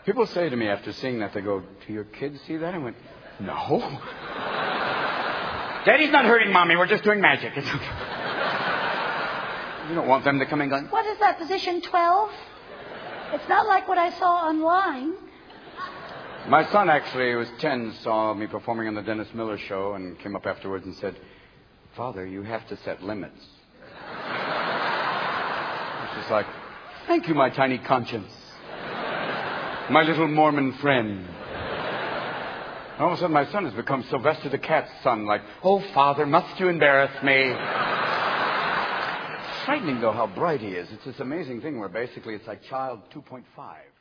People say to me after seeing that, they go, "Do your kids see that?" I went, "No." "Daddy's not hurting Mommy. We're just doing magic." You don't want them to come in going, "What is that, position 12? It's not like what I saw online." My son, actually, who was 10, saw me performing on the Dennis Miller Show and came up afterwards and said, "Father, you have to set limits." It's just like, "Thank you, my tiny conscience. My little Mormon friend." And all of a sudden, my son has become Sylvester the Cat's son, like, "Oh, Father, must you embarrass me?" It's frightening, though, how bright he is. It's this amazing thing where basically it's like child 2.5.